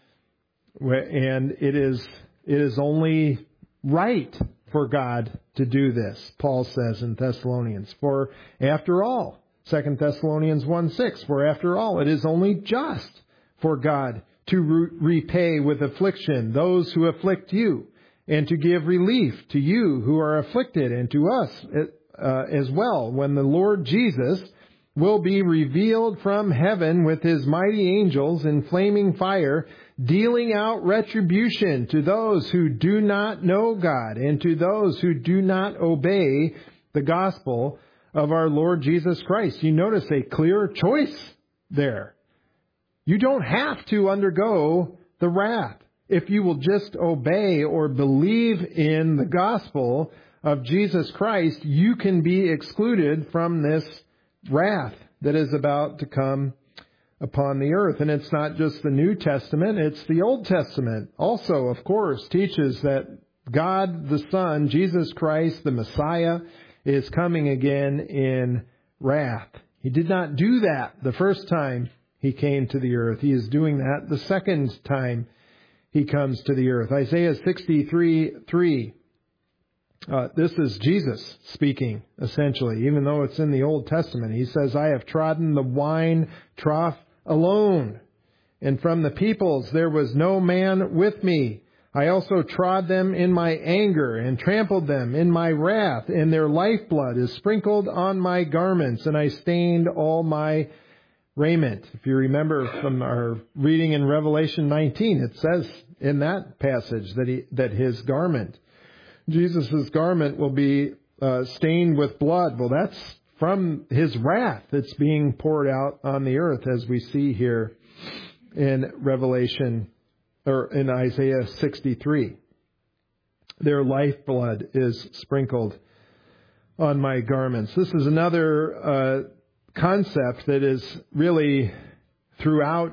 S1: And it is, it is only right for God to do this, Paul says in Thessalonians. For after all, Second Thessalonians one six, for after all, it is only just for God to re- repay with affliction those who afflict you, and to give relief to you who are afflicted, and to us uh, as well, when the Lord Jesus will be revealed from heaven with his mighty angels in flaming fire, dealing out retribution to those who do not know God, and to those who do not obey the gospel of our Lord Jesus Christ. You notice a clear choice there. You don't have to undergo the wrath. If you will just obey or believe in the gospel of Jesus Christ, you can be excluded from this wrath that is about to come upon the earth. And it's not just the New Testament, it's the Old Testament. Also, of course, teaches that God the Son, Jesus Christ, the Messiah, is coming again in wrath. He did not do that the first time he came to the earth. He is doing that the second time he comes to the earth. Isaiah sixty-three three. Uh, this is Jesus speaking, essentially, even though it's in the Old Testament. He says, I have trodden the wine trough alone, and from the peoples there was no man with me. I also trod them in my anger and trampled them in my wrath, and their lifeblood is sprinkled on my garments, and I stained all my raiment. If you remember from our reading in Revelation nineteen, it says in that passage that he, that his garment, Jesus' garment, will be uh, stained with blood. Well, that's from his wrath that's being poured out on the earth, as we see here in Revelation, or in Isaiah sixty-three. Their lifeblood is sprinkled on my garments. This is another uh, concept that is really throughout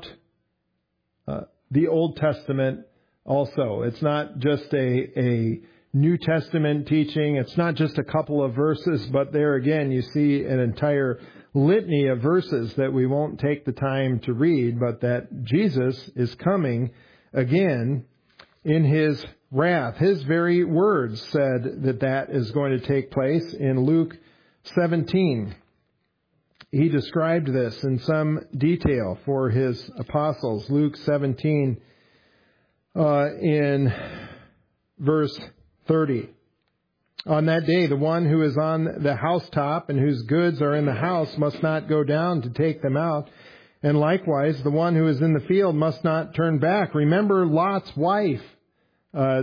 S1: uh, the Old Testament also. It's not just a, a New Testament teaching. It's not just a couple of verses, but there again you see an entire litany of verses that we won't take the time to read, but that Jesus is coming again in his wrath. His very words said that that is going to take place in Luke seventeen. He described this in some detail for his apostles. Luke seventeen uh, in verse thirty. On that day, the one who is on the housetop and whose goods are in the house must not go down to take them out. And likewise, the one who is in the field must not turn back. Remember Lot's wife. Uh,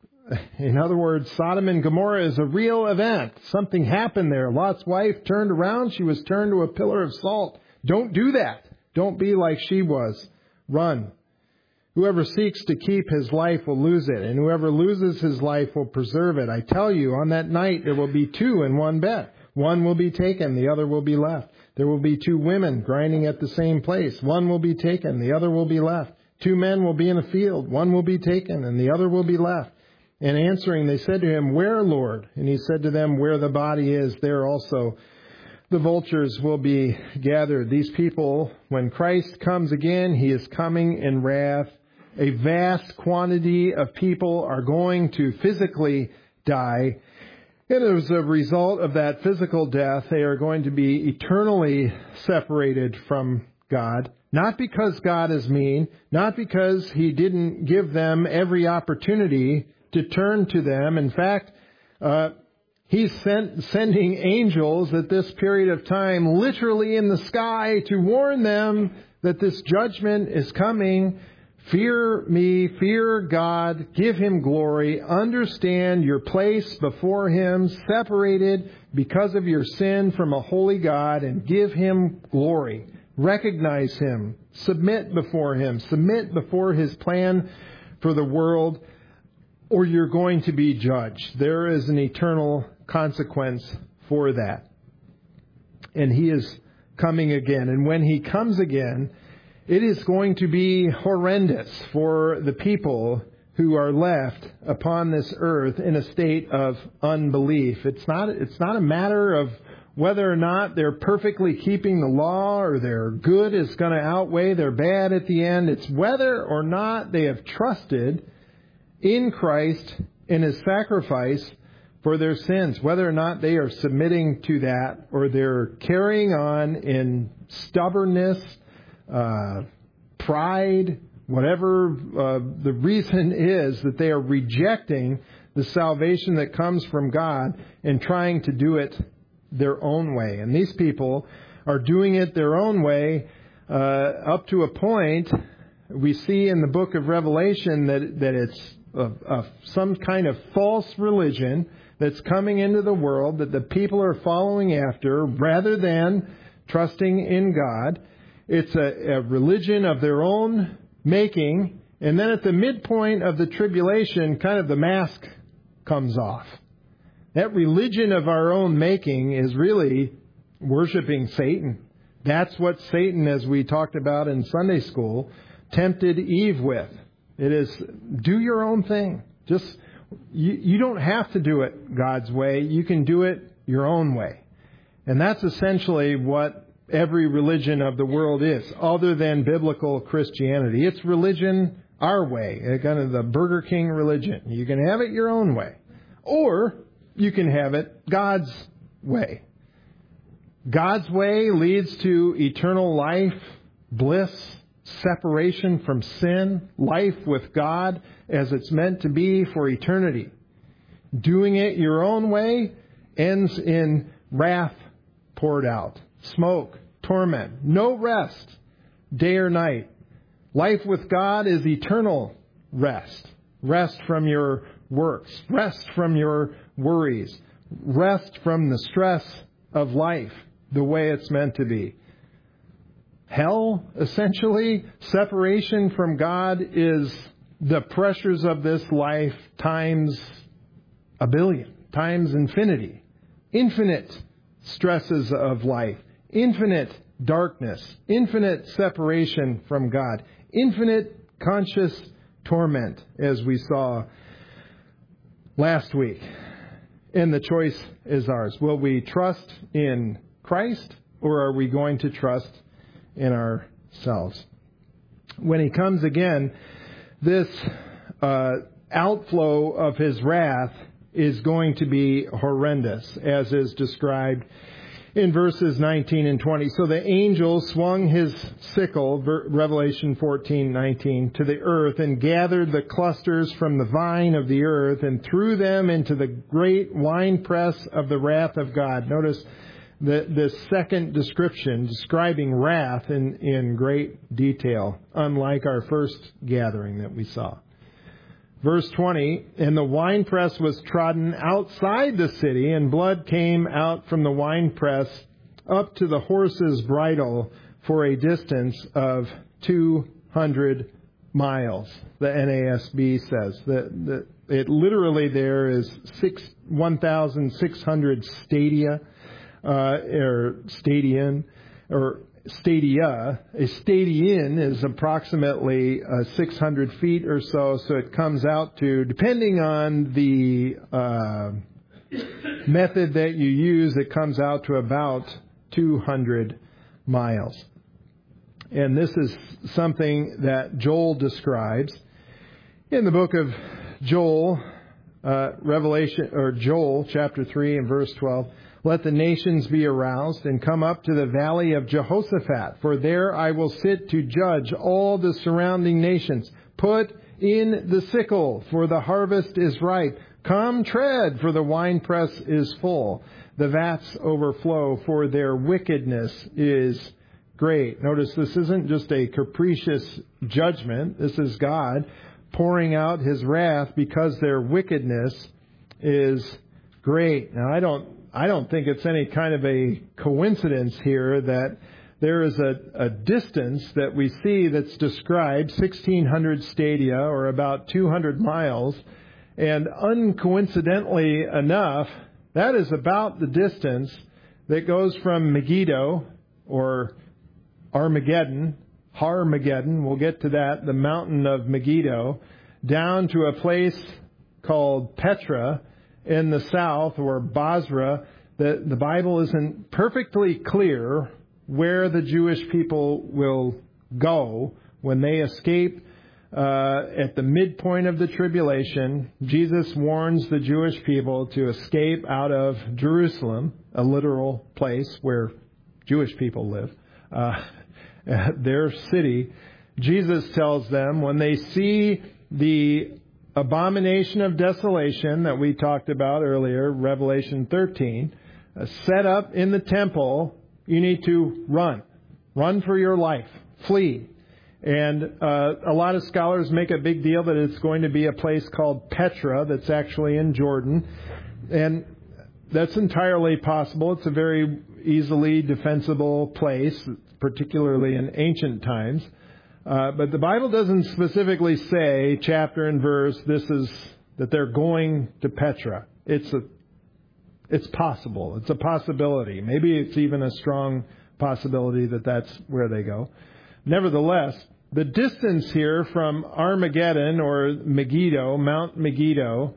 S1: in other words, Sodom and Gomorrah is a real event. Something happened there. Lot's wife turned around. She was turned to a pillar of salt. Don't do that. Don't be like she was. Run. Whoever seeks to keep his life will lose it, and whoever loses his life will preserve it. I tell you, on that night there will be two in one bed. One will be taken, the other will be left. There will be two women grinding at the same place. One will be taken, the other will be left. Two men will be in a field. One will be taken, and the other will be left. And answering, they said to him, Where, Lord? And he said to them, Where the body is, there also the vultures will be gathered. These people, when Christ comes again, He is coming in wrath. A vast quantity of people are going to physically die. And as a result of that physical death, they are going to be eternally separated from God. Not because God is mean, not because He didn't give them every opportunity to turn to them. In fact, uh, He's sent, sending angels at this period of time, literally in the sky, to warn them that this judgment is coming. Fear me, fear God, give Him glory, understand your place before Him, separated because of your sin from a holy God, and give Him glory. Recognize Him, submit before Him, submit before His plan for the world, or you're going to be judged. There is an eternal consequence for that. And He is coming again. And when He comes again, it is going to be horrendous for the people who are left upon this earth in a state of unbelief. It's not, it's not a matter of whether or not they're perfectly keeping the law or their good is going to outweigh their bad at the end. It's whether or not they have trusted in Christ and His sacrifice for their sins, whether or not they are submitting to that or they're carrying on in stubbornness, uh, pride, whatever uh, the reason is that they are rejecting the salvation that comes from God and trying to do it their own way. And these people are doing it their own way uh, up to a point. We see in the book of Revelation that, that it's a, a, some kind of false religion that's coming into the world that the people are following after rather than trusting in God. It's a, a religion of their own making. And then at the midpoint of the tribulation, kind of the mask comes off. That religion of our own making is really worshiping Satan. That's what Satan, as we talked about in Sunday school, tempted Eve with. It is, do your own thing. Just, you, you don't have to do it God's way. You can do it your own way. And that's essentially what every religion of the world is, other than biblical Christianity. It's religion our way, kind of the Burger King religion. You can have it your own way. Or you can have it God's way. God's way leads to eternal life, bliss, separation from sin, life with God as it's meant to be for eternity. Doing it your own way ends in wrath poured out, smoke, torment, no rest, day or night. Life with God is eternal rest. Rest from your works, rest from your worries, rest from the stress of life the way it's meant to be. Hell, essentially, separation from God is the pressures of this life times a billion, times infinity. Infinite stresses of life, infinite darkness, infinite separation from God, infinite conscious torment, as we saw last week. And the choice is ours. Will we trust in Christ, or are we going to trust in ourselves? When He comes again, this uh, outflow of His wrath is going to be horrendous, as is described in verses nineteen and twenty. So the angel swung his sickle, Revelation fourteen nineteen, to the earth and gathered the clusters from the vine of the earth and threw them into the great winepress of the wrath of God. Notice the, the second description describing wrath in, in great detail, unlike our first gathering that we saw. Verse twenty, and the winepress was trodden outside the city, and blood came out from the winepress up to the horse's bridle for a distance of two hundred miles, the N A S B says. The, the, it literally there is six, one thousand six hundred stadia, uh, or stadion, or stadia. A stadion is approximately uh, six hundred feet or so, so it comes out to, depending on the uh, method that you use, it comes out to about two hundred miles. And this is something that Joel describes in the book of Joel, uh, Revelation, or Joel chapter three and verse twelve. Let the nations be aroused and come up to the valley of Jehoshaphat, for there I will sit to judge all the surrounding nations. Put in the sickle, for the harvest is ripe. Come tread, for the winepress is full. The vats overflow, for their wickedness is great. Notice this isn't just a capricious judgment. This is God pouring out His wrath because their wickedness is great. Now, I don't, I don't think it's any kind of a coincidence here that there is a, a distance that we see that's described, sixteen hundred stadia, or about two hundred miles, and uncoincidentally enough, that is about the distance that goes from Megiddo, or Armageddon, Harmageddon, we'll get to that, the mountain of Megiddo, down to a place called Petra in the south, or Basra. The, the Bible isn't perfectly clear where the Jewish people will go when they escape uh, at the midpoint of the tribulation. Jesus warns the Jewish people to escape out of Jerusalem, a literal place where Jewish people live, uh, their city. Jesus tells them when they see the abomination of desolation that we talked about earlier, Revelation thirteen, uh, set up in the temple, you need to run. Run for your life. Flee. And uh, a lot of scholars make a big deal that it's going to be a place called Petra that's actually in Jordan. And that's entirely possible. It's a very easily defensible place, particularly in ancient times. Uh, but the Bible doesn't specifically say, chapter and verse, this is that they're going to Petra. It's a, it's possible. It's a possibility. Maybe it's even a strong possibility that that's where they go. Nevertheless, the distance here from Armageddon or Megiddo, Mount Megiddo,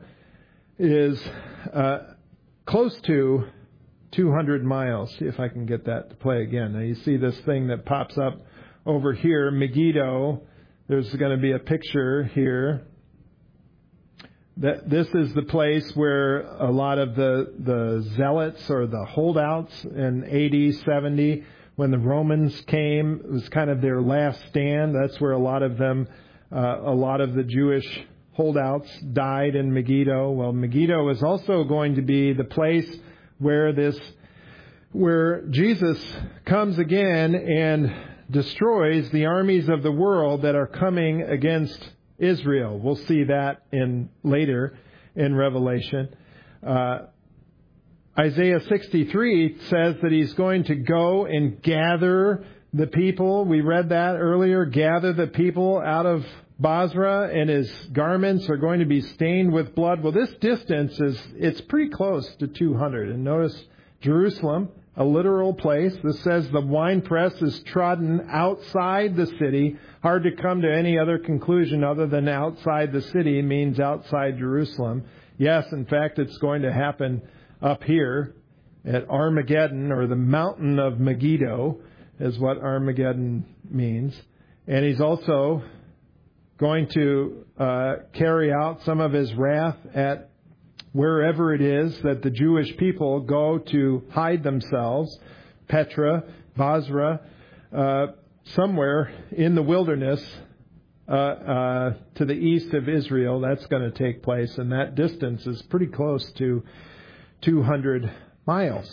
S1: is uh, close to two hundred miles. See if I can get that to play again. Now you see this thing that pops up over here, Megiddo. There's going to be a picture here. That this is the place where a lot of the, the zealots or the holdouts in A D seventy, when the Romans came, it was kind of their last stand. That's where a lot of them, uh, a lot of the Jewish holdouts died in Megiddo. Well, Megiddo is also going to be the place where this, where Jesus comes again and destroys the armies of the world that are coming against Israel. We'll see that in later in Revelation. Uh, Isaiah sixty-three says that He's going to go and gather the people. We read that earlier. Gather the people out of Basra, and His garments are going to be stained with blood. Well, this distance is, it's pretty close to two hundred. And notice Jerusalem, a literal place. This says the winepress is trodden outside the city. Hard to come to any other conclusion other than outside the city means outside Jerusalem. Yes, in fact, it's going to happen up here at Armageddon, or the mountain of Megiddo is what Armageddon means. And He's also going to uh, carry out some of His wrath at wherever it is that the Jewish people go to hide themselves, Petra, Basra, uh, somewhere in the wilderness uh, uh, to the east of Israel. That's going to take place, and that distance is pretty close to two hundred miles.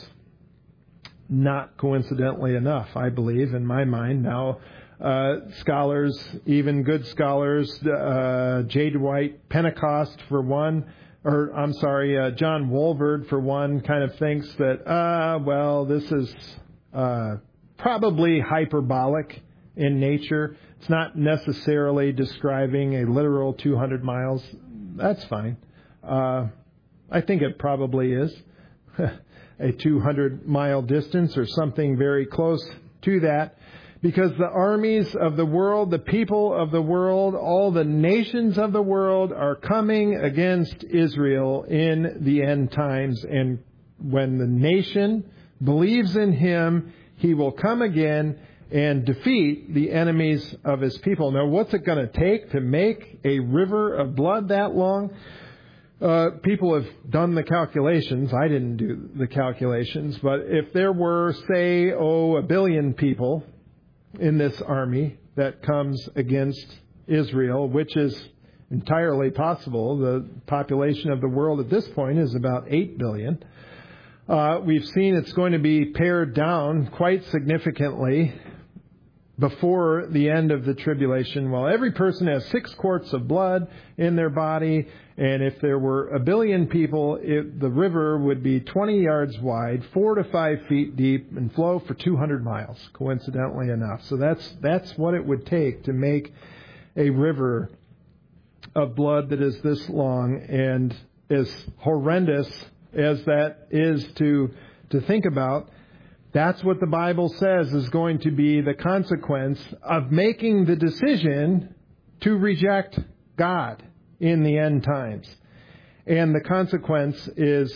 S1: Not coincidentally enough, I believe, in my mind. Now, uh, scholars, even good scholars, uh, J. Dwight Pentecost for one, or I'm sorry, uh, John Walvoord for one, kind of thinks that, uh, well, this is uh, probably hyperbolic in nature. It's not necessarily describing a literal two hundred miles. That's fine. Uh, I think it probably is a two hundred mile distance or something very close to that, because the armies of the world, the people of the world, all the nations of the world are coming against Israel in the end times. And when the nation, believes in Him, He will come again and defeat the enemies of His people. Now, what's it going to take to make a river of blood that long? Uh, people have done the calculations. I didn't do the calculations. But if there were, say, oh, a billion people in this army that comes against Israel, which is entirely possible. The population of the world at this point is about eight billion. Uh, we've seen it's going to be pared down quite significantly before the end of the tribulation. Well, every person has six quarts of blood in their body, and if there were a billion people, it, the river would be twenty yards wide, four to five feet deep, and flow for two hundred miles, coincidentally enough. So that's that's what it would take to make a river of blood that is this long, and as horrendous as that is to to think about. That's what the Bible says is going to be the consequence of making the decision to reject God in the end times. And the consequence is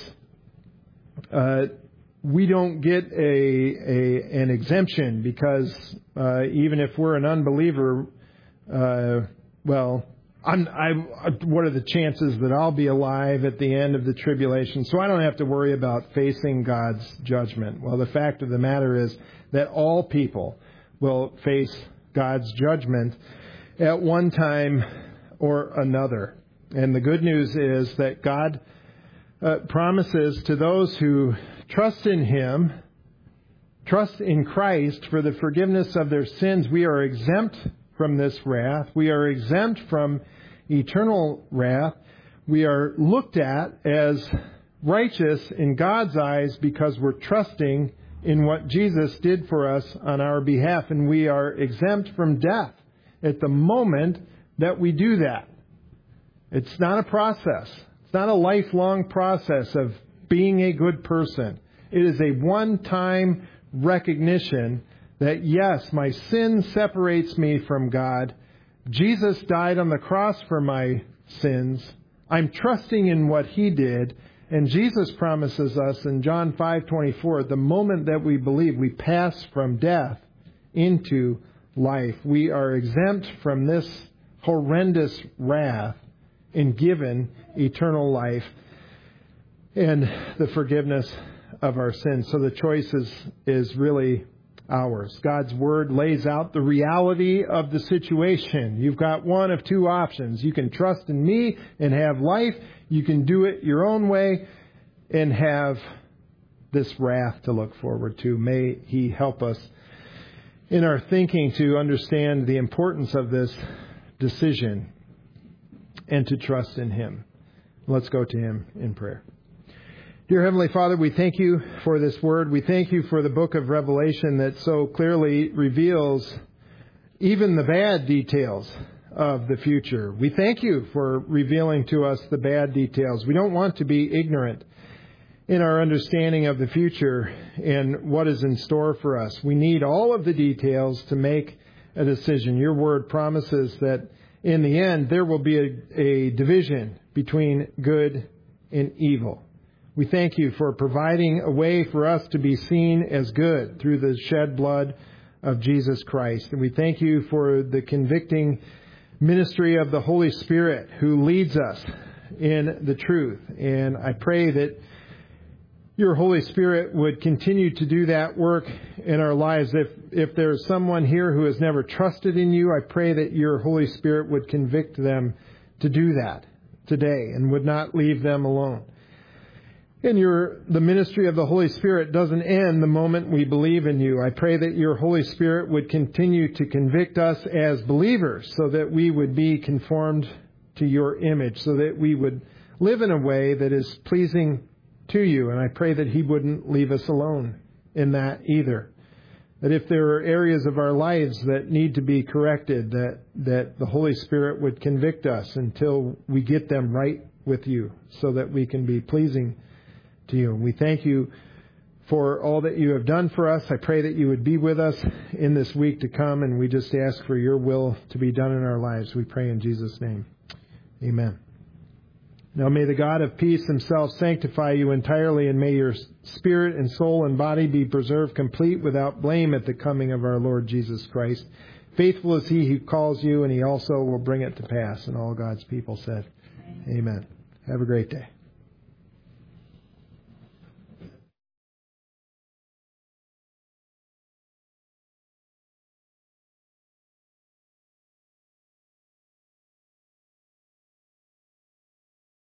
S1: uh, we don't get a, a an exemption because uh, even if we're an unbeliever, uh, well, I'm, I, what are the chances that I'll be alive at the end of the tribulation? So I don't have to worry about facing God's judgment. Well, the fact of the matter is that all people will face God's judgment at one time or another. And the good news is that God uh, promises to those who trust in Him, trust in Christ for the forgiveness of their sins, we are exempt from this wrath. We are exempt from eternal wrath. We are looked at as righteous in God's eyes because we're trusting in what Jesus did for us on our behalf. And we are exempt from death at the moment that we do that. It's not a process. It's not a lifelong process of being a good person. It is a one-time recognition that, yes, my sin separates me from God. Jesus died on the cross for my sins. I'm trusting in what He did. And Jesus promises us in John five twenty-four, the moment that we believe, we pass from death into life. We are exempt from this horrendous wrath and given eternal life and the forgiveness of our sins. So the choice is, is really ours. God's Word lays out the reality of the situation. You've got one of two options. You can trust in me and have life. You can do it your own way and have this wrath to look forward to. May He help us in our thinking to understand the importance of this decision and to trust in Him. Let's go to Him in prayer. Dear Heavenly Father, we thank You for this Word. We thank You for the book of Revelation that so clearly reveals even the bad details of the future. We thank You for revealing to us the bad details. We don't want to be ignorant in our understanding of the future and what is in store for us. We need all of the details to make a decision. Your Word promises that in the end there will be a, a division between good and evil. We thank You for providing a way for us to be seen as good through the shed blood of Jesus Christ. And we thank You for the convicting ministry of the Holy Spirit who leads us in the truth. And I pray that Your Holy Spirit would continue to do that work in our lives. If, if there's someone here who has never trusted in You, I pray that Your Holy Spirit would convict them to do that today and would not leave them alone. And your, the ministry of the Holy Spirit doesn't end the moment we believe in You. I pray that Your Holy Spirit would continue to convict us as believers so that we would be conformed to Your image, so that we would live in a way that is pleasing to You. And I pray that He wouldn't leave us alone in that either. That if there are areas of our lives that need to be corrected, that, that the Holy Spirit would convict us until we get them right with You so that we can be pleasing to You. We thank You for all that You have done for us. I pray that You would be with us in this week to come, and we just ask for Your will to be done in our lives. We pray in Jesus' name. Amen. Now may the God of peace himself sanctify you entirely, and may your spirit and soul and body be preserved complete without blame at the coming of our Lord Jesus Christ. Faithful is he who calls you, and he also will bring it to pass. And all God's people said, Amen. Have a great day.